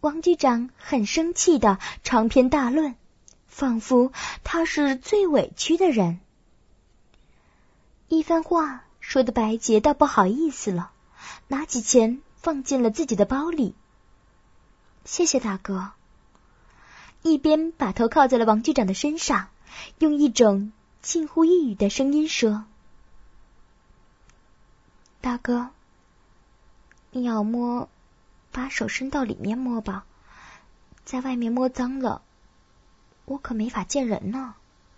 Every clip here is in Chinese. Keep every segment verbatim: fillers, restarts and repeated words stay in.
王局长很生气的长篇大论，仿佛他是最委屈的人。一番话说的白洁倒不好意思了，拿起钱放进了自己的包里。谢谢大哥。一边把头靠在了王局长的身上，用一种近乎抑郁的声音说：大哥，你要摸，把手伸到里面摸吧，在外面摸脏了，我可没法见人呢。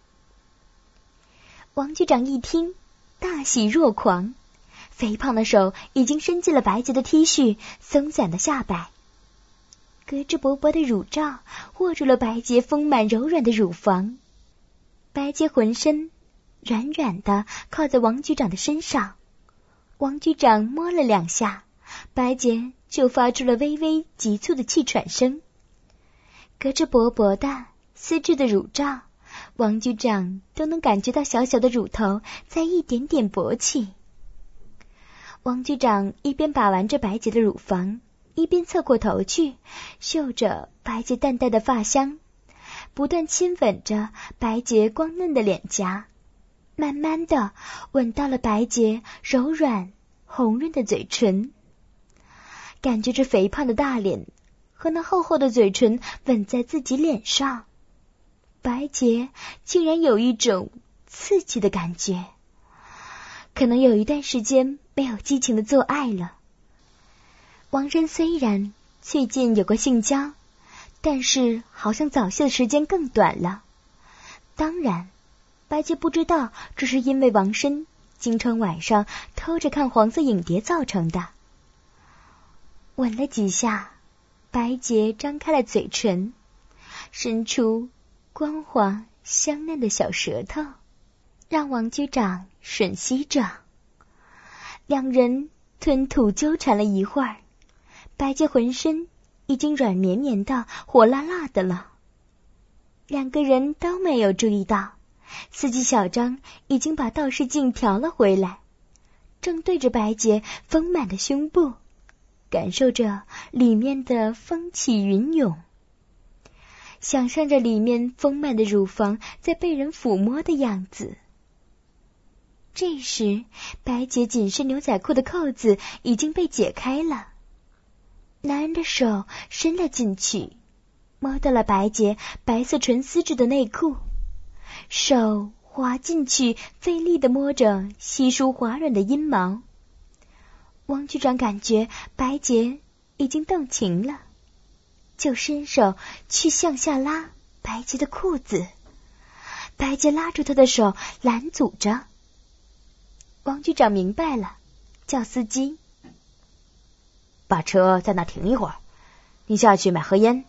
王局长一听，大喜若狂，肥胖的手已经伸进了白洁的 T 恤松散的下摆，隔着薄薄的乳罩握住了白洁丰满柔软的乳房。白洁浑身软软的靠在王局长的身上，王局长摸了两下，白洁就发出了微微急促的气喘声。隔着薄薄的丝质的乳罩，王局长都能感觉到小小的乳头在一点点勃起。王局长一边把玩着白洁的乳房，一边侧过头去，嗅着白洁淡淡的发香，不断亲吻着白洁光嫩的脸颊，慢慢的吻到了白洁柔软红润的嘴唇。感觉这肥胖的大脸和那厚厚的嘴唇吻在自己脸上，白洁竟然有一种刺激的感觉，可能有一段时间没有激情的做爱了。王生虽然最近有过性交，但是好像早泄的时间更短了。当然，白洁不知道这是因为王生经常晚上偷着看黄色影碟造成的。吻了几下，白洁张开了嘴唇，伸出光滑香嫩的小舌头，让王局长吮吸着。两人吞吐纠缠了一会儿，白洁浑身已经软绵绵的火辣辣的了。两个人都没有注意到，司机小张已经把倒视镜调了回来，正对着白洁丰满的胸部，感受着里面的风起云涌，想象着里面丰满的乳房在被人抚摸的样子。这时，白洁紧身牛仔裤的扣子已经被解开了，男人的手伸了进去，摸到了白洁白色纯丝质的内裤，手滑进去，费力地摸着稀疏滑软的阴毛。王局长感觉白洁已经动情了，就伸手去向下拉白洁的裤子，白洁拉住他的手拦阻着。王局长明白了，叫司机把车在那停一会儿，你下去买盒烟。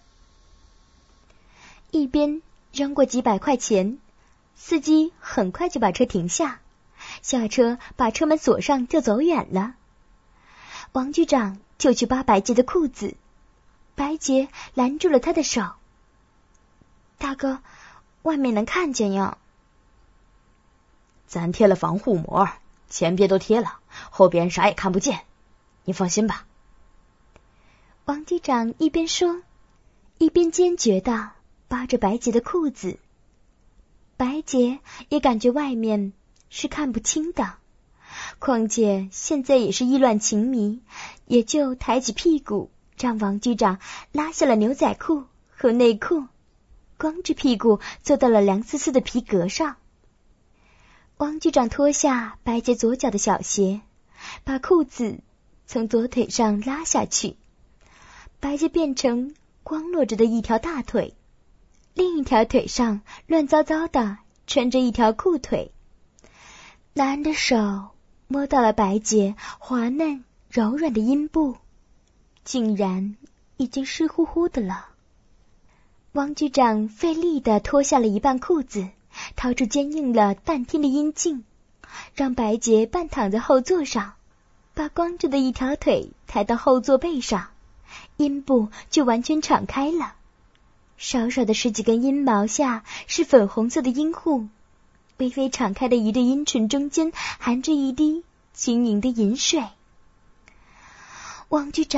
一边扔过几百块钱，司机很快就把车停下，下车把车门锁上就走远了。王局长就去扒白洁的裤子，白洁拦住了他的手。大哥，外面能看见呀。 咱贴了防护膜，前边都贴了，后边啥也看不见，你放心吧。 王局长一边说，一边坚决地扒着白洁的裤子。白洁也感觉外面是看不清的，况且现在也是意乱情迷，也就抬起屁股让王局长拉下了牛仔裤和内裤，光着屁股坐到了凉丝丝的皮革上。王局长脱下白洁左脚的小鞋，把裤子从左腿上拉下去，白洁变成光裸着的一条大腿，另一条腿上乱糟糟的穿着一条裤腿。男人的手摸到了白洁滑嫩柔软的阴部，竟然已经湿乎乎的了。王局长费力地脱下了一半裤子，掏出坚硬了半天的阴茎，让白洁半躺在后座上，把光着的一条腿抬到后座背上，阴部就完全敞开了。少少的十几根阴毛下是粉红色的阴户，微微敞开的一对阴唇中间含着一滴晶莹的饮水。王局长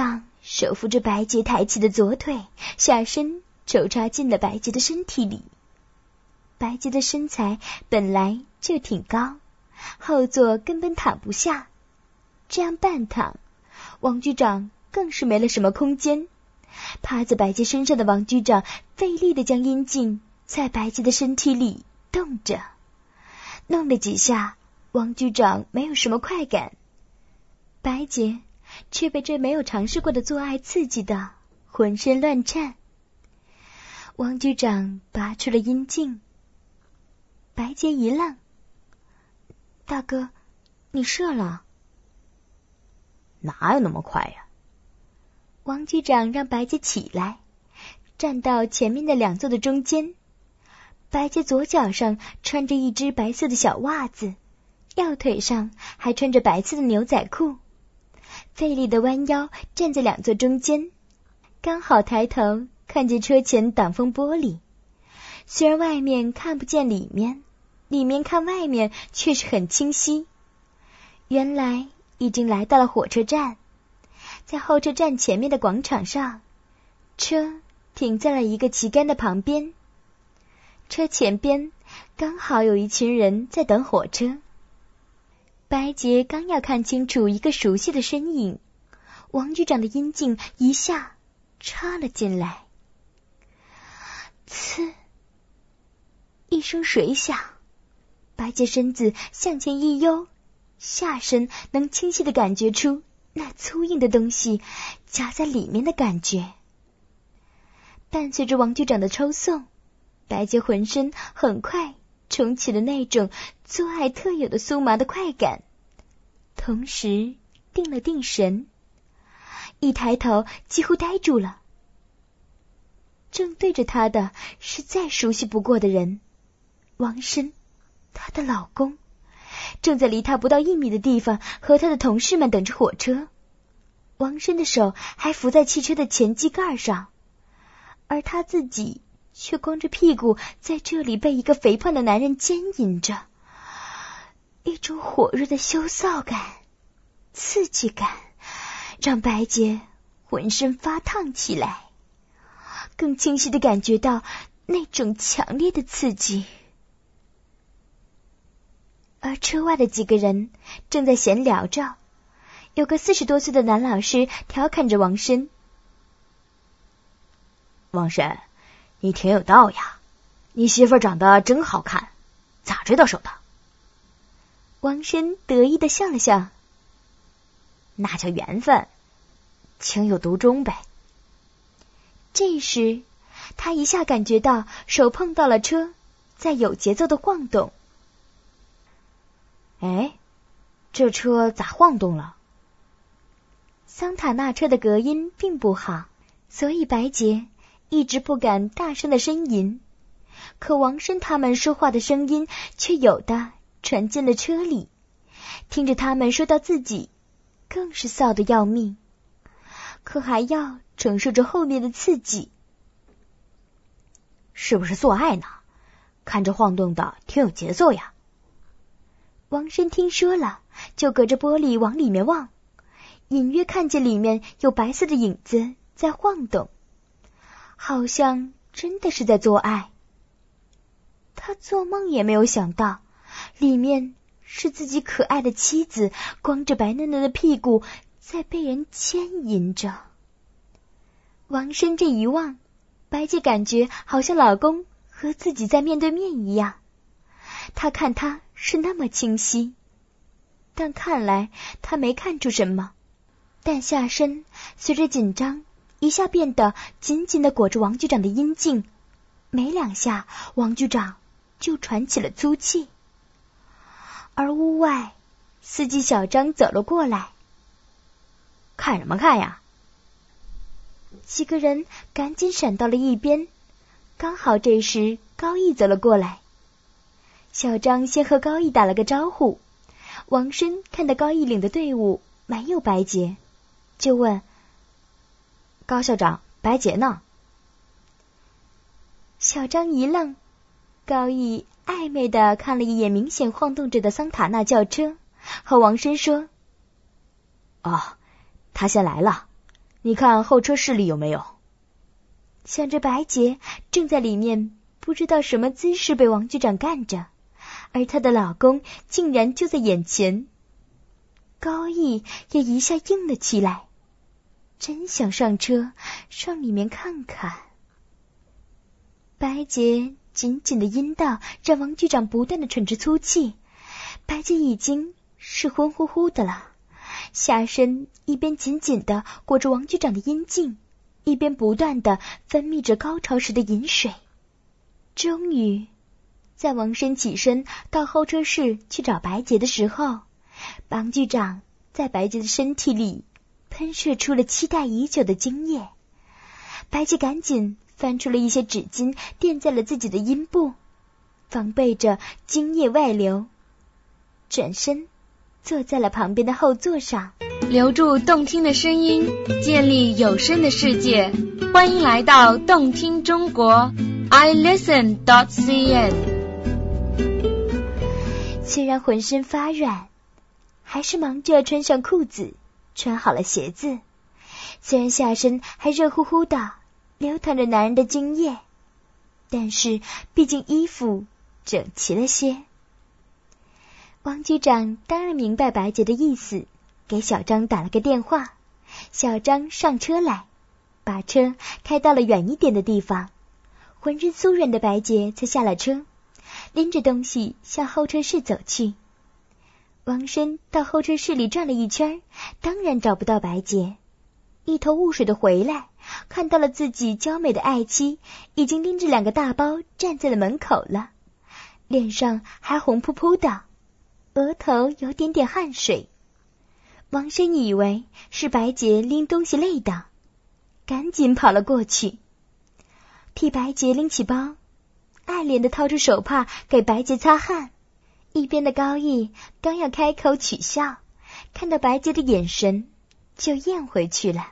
手扶着白洁抬起的左腿，下身抽插进了白洁的身体里。白洁的身材本来就挺高，后座根本躺不下，这样半躺，王局长更是没了什么空间。趴在白洁身上的王局长费力地将阴茎在白洁的身体里动着，弄了几下，王局长没有什么快感，白洁却被这没有尝试过的做爱刺激的浑身乱颤。王局长拔出了阴茎，白洁一愣：“大哥，你射了？”“ 哪有那么快呀？” 王局长让白洁起来，站到前面的两座的中间。白洁左脚上穿着一只白色的小袜子，右腿上还穿着白色的牛仔裤，费力的弯腰站在两座中间，刚好抬头看见车前挡风玻璃。虽然外面看不见里面，里面看外面却是很清晰。原来已经来到了火车站，在候车站前面的广场上，车停在了一个旗杆的旁边。车前边刚好有一群人在等火车。白洁刚要看清楚一个熟悉的身影，王局长的阴茎一下插了进来。呲一声水响，白洁身子向前一悠，下身能清晰地感觉出那粗硬的东西夹在里面的感觉。伴随着王局长的抽送，白洁浑身很快重起了那种做爱特有的酥麻的快感，同时定了定神，一抬头几乎呆住了。正对着他的是再熟悉不过的人，王申，她的老公，正在离他不到一米的地方和他的同事们等着火车。王申的手还扶在汽车的前机盖上，而他自己却光着屁股在这里被一个肥胖的男人奸淫着。一种火热的羞臊感、刺激感让白洁浑身发烫起来，更清晰地感觉到那种强烈的刺激。而车外的几个人正在闲聊着，有个四十多岁的男老师调侃着王申：“ 王申，你挺有道呀，你媳妇长得真好看，咋追到手的？” 王申得意地笑了笑：“ 那叫缘分，情有独钟呗。” 这时他一下感觉到手碰到了车，在有节奏的晃动。 哎，这车咋晃动了？ 桑塔纳车的隔音并不好，所以白洁一直不敢大声的呻吟，可王申他们说话的声音却有的传进了车里，听着他们说到自己，更是臊得要命，可还要承受着后面的刺激。 是不是做爱呢？看着晃动的挺有节奏呀。 王申听说了，就隔着玻璃往里面望，隐约看见里面有白色的影子在晃动，好像真的是在做爱。他做梦也没有想到，里面是自己可爱的妻子光着白嫩嫩的屁股在被人牵引着。王申这一望，白洁感觉好像老公和自己在面对面一样。他看他是那么清晰，但看来他没看出什么，但下身随着紧张一下变得紧紧地裹着王局长的阴茎，没两下王局长就喘起了粗气。而屋外司机小张走了过来：“ 看什么看呀？” 几个人赶紧闪到了一边，刚好这时高义走了过来。小张先和高义打了个招呼，王申看到高义领的队伍没有白洁，就问：“ 高校长，白洁呢？” 小张一愣，高义暧昧地看了一眼明显晃动着的桑塔纳轿车，和王申说：“ 哦，他先来了， 你看候车室里有没有？ 想着白洁正在里面不知道什么姿势被王局长干着，而她的老公竟然就在眼前。高毅也一下硬了起来，真想上车上里面看看。白洁紧紧的阴道让王局长不断的喘着粗气，白洁已经是昏乎乎的了，下身一边紧紧的裹着王局长的阴茎，一边不断的分泌着高潮时的饮水。终于在王生起身到候车室去找白洁的时候，王局长在白洁的身体里喷射出了期待已久的精液。白洁赶紧翻出了一些纸巾垫在了自己的阴部，防备着精液外流，转身坐在了旁边的后座上。 留住动听的声音，建立有声的世界，欢迎来到动听中国 i listen dot c n。 虽然浑身发软，还是忙着穿上裤子，穿好了鞋子。虽然下身还热乎乎的流淌着男人的精液，但是毕竟衣服整齐了些。王局长当然明白白洁的意思，给小张打了个电话，小张上车来，把车开到了远一点的地方。浑身酥软的白洁才下了车，拎着东西向候车室走去。王生到候车室里转了一圈，当然找不到白洁，一头雾水的回来，看到了自己娇美的爱妻已经拎着两个大包站在了门口了，脸上还红扑扑的，额头有点点汗水。王生以为是白洁拎东西累的，赶紧跑了过去，替白洁拎起包，爱怜的掏出手帕给白洁擦汗。一边的高毅刚要开口取笑，看到白洁的眼神就咽回去了。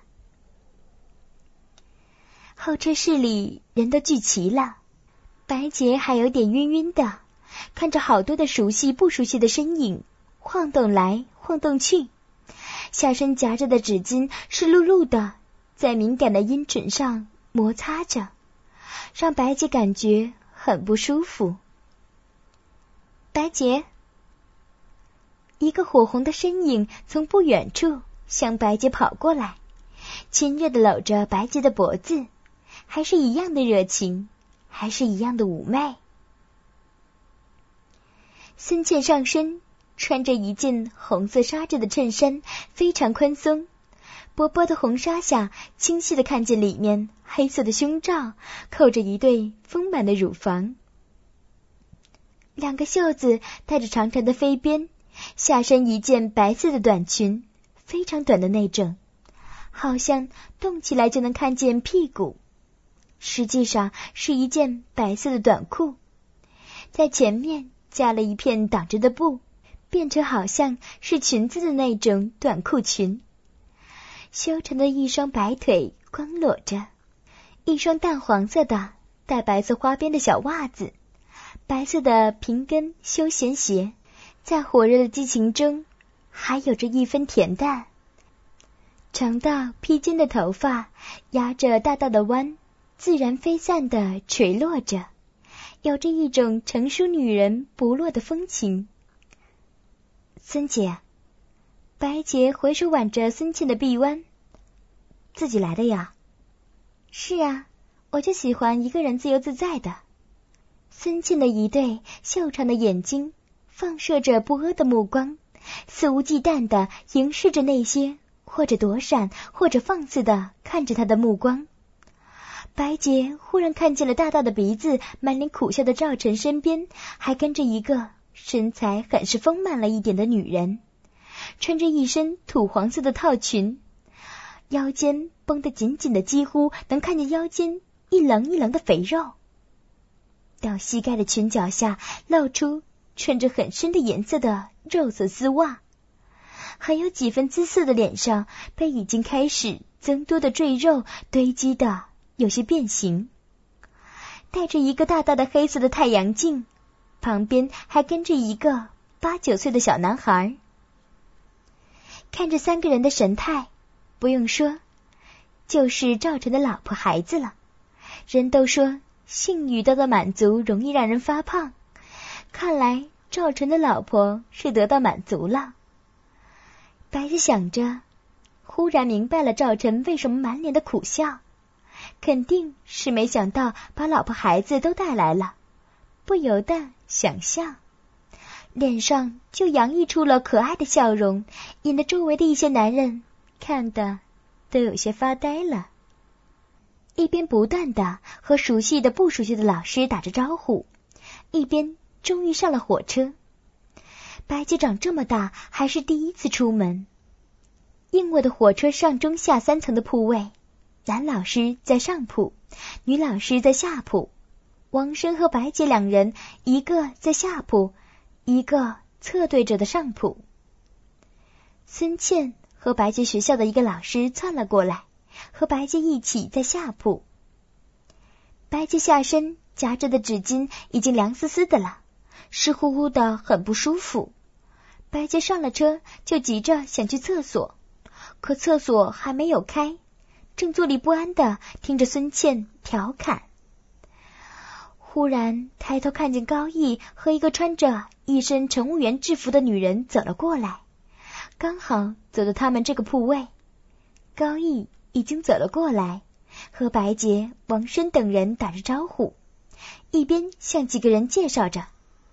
候车室里人都聚齐了，白洁还有点晕晕的，看着好多的熟悉不熟悉的身影晃动来晃动去，下身夹着的纸巾湿漉漉的，在敏感的阴唇上摩擦着，让白洁感觉很不舒服。白洁，一个火红的身影从不远处向白洁跑过来，亲热地搂着白洁的脖子，还是一样的热情，还是一样的妩媚。孙茜上身穿着一件红色纱质的衬衫，非常宽松，薄薄的红纱下清晰地看见里面黑色的胸罩扣着一对丰满的乳房，两个袖子带着长长的飞边，下身一件白色的短裙，非常短的那种，好像动起来就能看见屁股，实际上是一件白色的短裤，在前面加了一片挡着的布，变成好像是裙子的那种短裤裙。修长的一双白腿光裸着，一双淡黄色的带白色花边的小袜子，白色的平跟休闲鞋，在火热的激情中还有着一分恬淡。长到披肩的头发压着大大的弯，自然飞散地垂落着，有着一种成熟女人不落的风情。孙姐，白洁回手挽着孙茜的臂弯，自己来的呀？是啊，我就喜欢一个人自由自在的。孙茜的一对秀长的眼睛放射着不阿的目光，肆无忌惮地凝视着那些或者躲闪或者放肆地看着他的目光。白洁忽然看见了大大的鼻子满脸苦笑的赵晨身边还跟着一个身材很是丰满了一点的女人，穿着一身土黄色的套裙，腰间绷得紧紧的，几乎能看见腰间一棱一棱的肥肉，到膝盖的裙角下露出穿着很深的颜色的肉色丝袜，还有几分姿色的脸上被已经开始增多的赘肉堆积的有些变形，戴着一个大大的黑色的太阳镜，旁边还跟着一个八九岁的小男孩。看着三个人的神态，不用说， 就是赵晨的老婆孩子了。人都说性欲得到满足容易让人发胖，看来赵晨的老婆是得到满足了。白姐想着，忽然明白了赵晨为什么满脸的苦笑，肯定是没想到把老婆孩子都带来了，不由得想笑，脸上就洋溢出了可爱的笑容，引得周围的一些男人看得都有些发呆了。一边不断的和熟悉的不熟悉的老师打着招呼，一边终于上了火车。白姐长这么大还是第一次出门。硬卧的火车上中下三层的铺位，男老师在上铺，女老师在下铺。王生和白姐两人，一个在下铺，一个侧对着的上铺。孙茜和白姐学校的一个老师窜了过来，和白姐一起在下铺。白姐下身夹着的纸巾已经凉丝丝的了，湿乎乎的很不舒服。白姐上了车就急着想去厕所，可厕所还没有开，正坐立不安的听着孙茜调侃。忽然抬头看见高毅和一个穿着一身乘务员制服的女人走了过来，刚好走到他们这个铺位。高毅已经走了过来，和白洁、王生等人打着招呼，一边向几个人介绍着：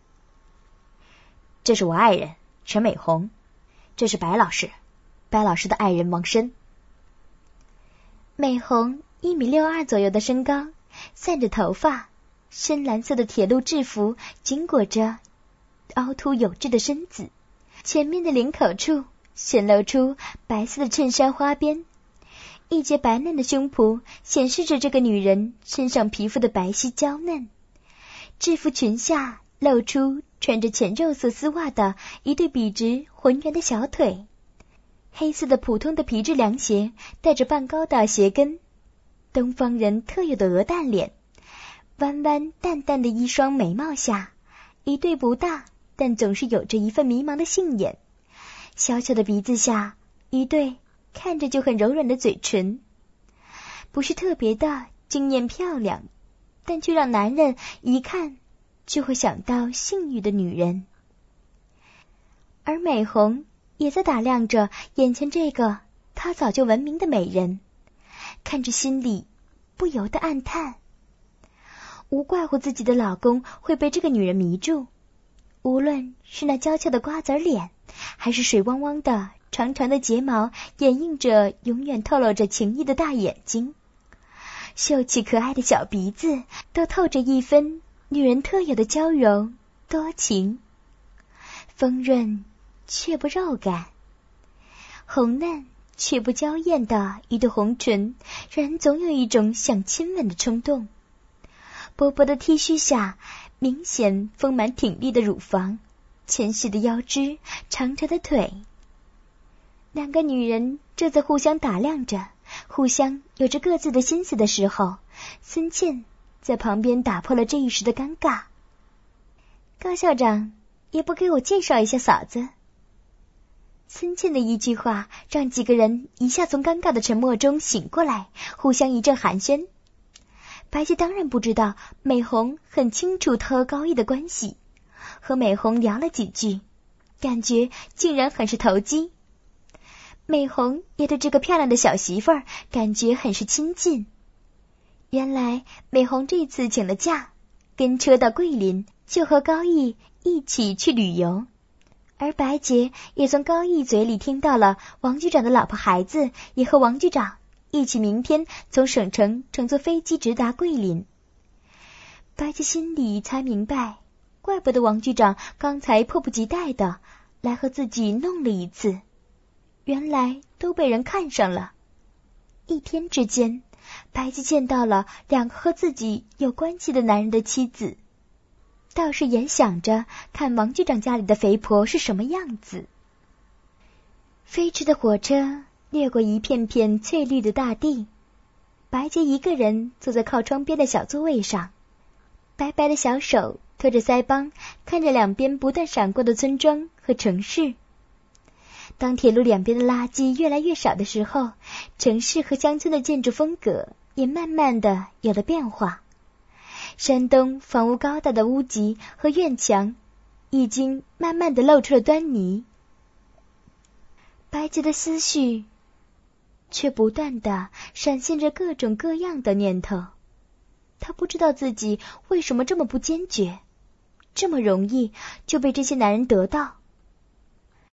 这是我爱人陈美红，这是白老师，白老师的爱人王生。 美红一米六二左右的身高，散着头发，深蓝色的铁路制服紧裹着凹凸有致的身子，前面的领口处显露出白色的衬衫花边，一截白嫩的胸脯显示着这个女人身上皮肤的白皙娇嫩。制服裙下露出穿着浅肉色丝袜的一对笔直浑圆的小腿，黑色的普通的皮质凉鞋带着半高的鞋跟，东方人特有的鹅蛋脸，弯弯淡淡的一双眉毛下，一对不大但总是有着一份迷茫的杏眼，小小的鼻子下，一对看着就很柔软的嘴唇，不是特别的惊艳漂亮，但却让男人一看就会想到性欲的女人。而美红也在打量着眼前这个她早就闻名的美人，看着心里不由得暗叹，无怪乎自己的老公会被这个女人迷住，无论是那娇俏的瓜子脸，还是水汪汪的长长的睫毛掩映着永远透露着情意的大眼睛，秀气可爱的小鼻子都透着一分女人特有的娇柔多情，丰润却不肉感，红嫩却不娇艳的一对红唇，让人总有一种想亲吻的冲动。薄薄的 T 恤下，明显丰满挺立的乳房，纤细的腰肢，长长的腿。两个女人正在互相打量着，互相有着各自的心思的时候，孙茜在旁边打破了这一时的尴尬。高校长，也不给我介绍一下嫂子？孙茜的一句话让几个人一下从尴尬的沉默中醒过来，互相一阵寒暄。白洁当然不知道美红很清楚她和高毅的关系，和美红聊了几句，感觉竟然很是投机。美红也对这个漂亮的小媳妇儿感觉很是亲近。原来美红这次请了假，跟车到桂林，就和高毅一起去旅游。而白洁也从高毅嘴里听到了王局长的老婆孩子也和王局长一起明天从省城乘坐飞机直达桂林。白洁心里才明白，怪不得王局长刚才迫不及待的来和自己弄了一次，原来都被人看上了。一天之间，白洁见到了两个和自己有关系的男人的妻子，倒是也想着看王局长家里的肥婆是什么样子。飞驰的火车掠过一片片翠绿的大地，白洁一个人坐在靠窗边的小座位上，白白的小手托着腮帮，看着两边不断闪过的村庄和城市。 当铁路两边的垃圾越来越少的时候，城市和乡村的建筑风格也慢慢的有了变化。山东房屋高大的屋脊和院墙已经慢慢的露出了端倪。白洁的思绪却不断的闪现着各种各样的念头，他不知道自己为什么这么不坚决，这么容易就被这些男人得到。